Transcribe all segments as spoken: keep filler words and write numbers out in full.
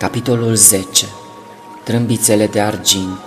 Capitolul zece. Trâmbițele de argint.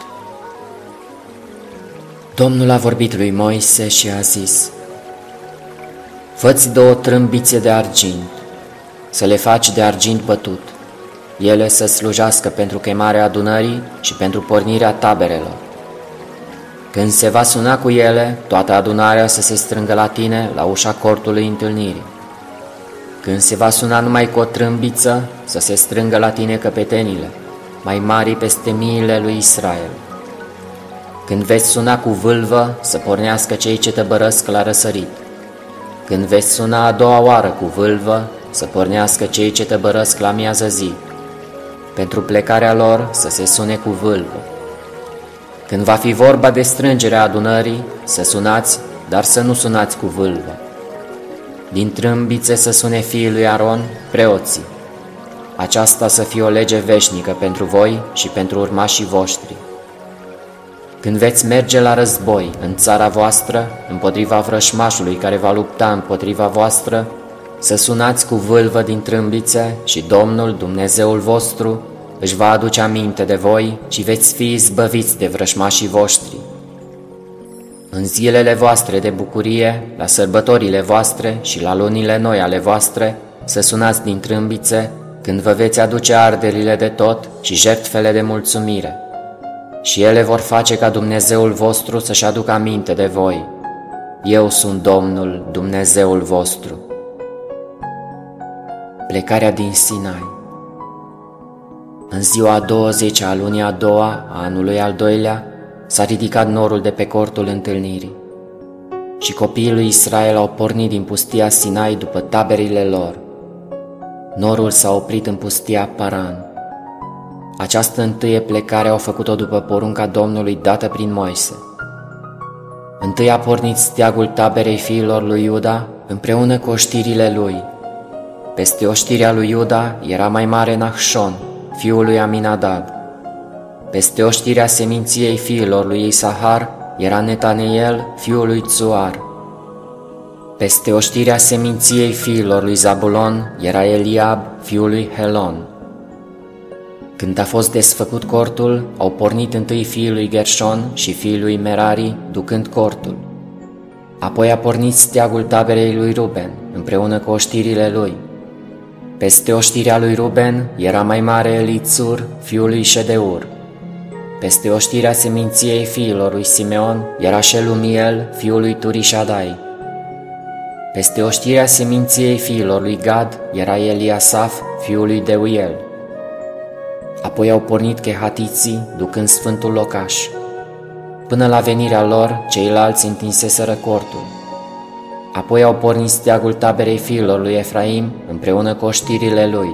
Domnul a vorbit lui Moise și a zis: Fă-ți două trâmbițe de argint, să le faci de argint bătut, ele să slujească pentru chemarea adunării și pentru pornirea taberelor. Când se va suna cu ele, toată adunarea să se strângă la tine la ușa cortului întâlnirii. Când se va suna numai cu o trâmbiță, să se strângă la tine căpetenile, mai mari peste miile lui Israel. Când veți suna cu vâlvă, să pornească cei ce tăbărăsc la răsărit. Când veți suna a doua oară cu vâlvă, să pornească cei ce tăbărăsc la miază zi. Pentru plecarea lor să se sune cu vâlvă. Când va fi vorba de strângerea adunării, să sunați, dar să nu sunați cu vâlvă. Din trâmbițe să sune fiii lui Aron, preoții. Aceasta să fie o lege veșnică pentru voi și pentru urmașii voștri. Când veți merge la război în țara voastră, împotriva vrășmașului care va lupta împotriva voastră, să sunați cu vâlvă din trâmbițe și Domnul, Dumnezeul vostru, își va aduce aminte de voi și veți fi izbăviți de vrășmașii voștri. În zilele voastre de bucurie, la sărbătorile voastre și la lunile noi ale voastre, să sunați din trâmbițe, când vă veți aduce arderile de tot și jertfele de mulțumire. Și ele vor face ca Dumnezeul vostru să-și aducă aminte de voi. Eu sunt Domnul, Dumnezeul vostru. Plecarea din Sinai. În ziua a douăzecea a lunii a doua a anului al doilea, s-a ridicat norul de pe cortul întâlnirii. Și copiii lui Israel au pornit din pustia Sinai după taberile lor. Norul s-a oprit în pustia Paran. Această întâie plecare au făcut-o după porunca Domnului dată prin Moise. Întâi a pornit steagul taberei fiilor lui Iuda împreună cu oștirile lui. Peste oștirea lui Iuda era mai mare Nahșon, fiul lui Aminadab. Peste oștirea seminției fiilor lui Isahar era Netaneel, fiul lui Tzuar. Peste oștirea seminției fiilor lui Zabulon era Eliab, fiul lui Helon. Când a fost desfăcut cortul, au pornit întâi fiii lui Gershon și fiii lui Merari, ducând cortul. Apoi a pornit steagul taberei lui Ruben, împreună cu oștirile lui. Peste oștirea lui Ruben era mai mare Elițur, fiul lui Ședeur. Peste oștirea seminției fiilor lui Simeon era Shelumiel, fiul lui Turișadai. Peste oștirea seminției fiilor lui Gad era Eliasaf, fiul lui Deuiel. Apoi au pornit chehatiții, ducând sfântul locaș. Până la venirea lor, ceilalți întinseseră cortul. Apoi au pornit steagul taberei fiilor lui Efraim, împreună cu oștirile lui.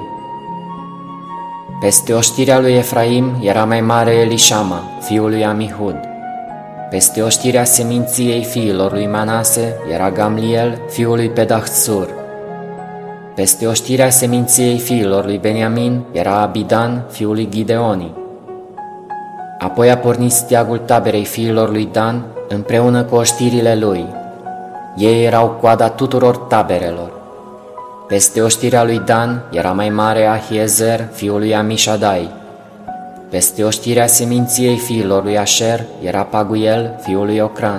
Peste oștirea lui Efraim era mai mare Elișama, fiul lui Amihud. Peste oștirea seminției fiilor lui Manase era Gamliel, fiul lui Pedahțur. Peste oștirea seminției fiilor lui Beniamin era Abidan, fiul lui Gideoni. Apoi a pornit steagul taberei fiilor lui Dan, împreună cu oștirile lui. Ei erau coada tuturor taberelor. Peste oștirea lui Dan era mai mare Ahiezer, fiul lui Amișadai. Peste oștirea seminției fiilor lui Asher era Paguel, fiul lui Ocran.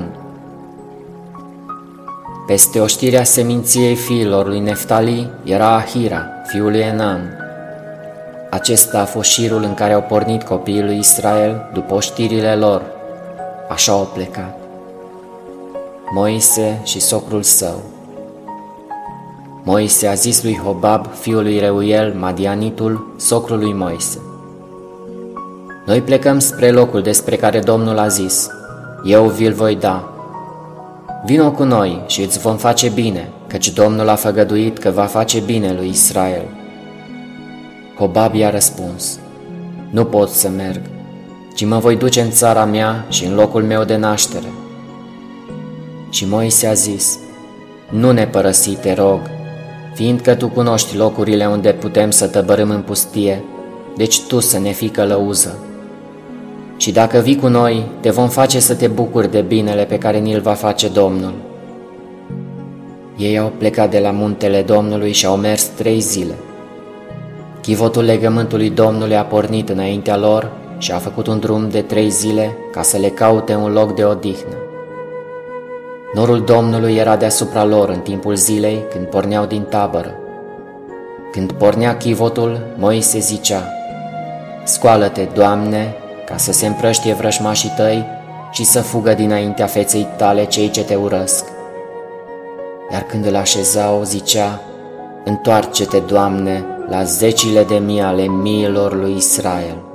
Peste oștirea seminției fiilor lui Neftali era Ahira, fiul lui Enan. Acesta a fost șirul în care au pornit copiii lui Israel după oștirile lor. Așa au plecat. Moise și socrul său. Moise a zis lui Hobab, fiul lui Reuel, Madianitul, socrul lui Moise: Noi plecăm spre locul despre care Domnul a zis: Eu vi-l voi da. Vino cu noi și îți vom face bine, căci Domnul a făgăduit că va face bine lui Israel. Hobab i-a răspuns: Nu pot să merg, ci mă voi duce în țara mea și în locul meu de naștere. Și Moise a zis: Nu ne părăsi, te rog, fiindcă tu cunoști locurile unde putem să tăbărâm în pustie, deci tu să ne fii călăuză. Și dacă vii cu noi, te vom face să te bucuri de binele pe care ni-l va face Domnul. Ei au plecat de la muntele Domnului și au mers trei zile. Chivotul legământului Domnului a pornit înaintea lor și a făcut un drum de trei zile ca să le caute un loc de odihnă. Norul Domnului era deasupra lor în timpul zilei când porneau din tabără. Când pornea chivotul, Moise zicea: Scoală-te, Doamne, ca să se împrăștie vrășmașii tăi și să fugă dinaintea feței tale cei ce te urăsc. Iar când îl așezau, zicea: Întoarce-te, Doamne, la zecile de mii ale miilor lui Israel.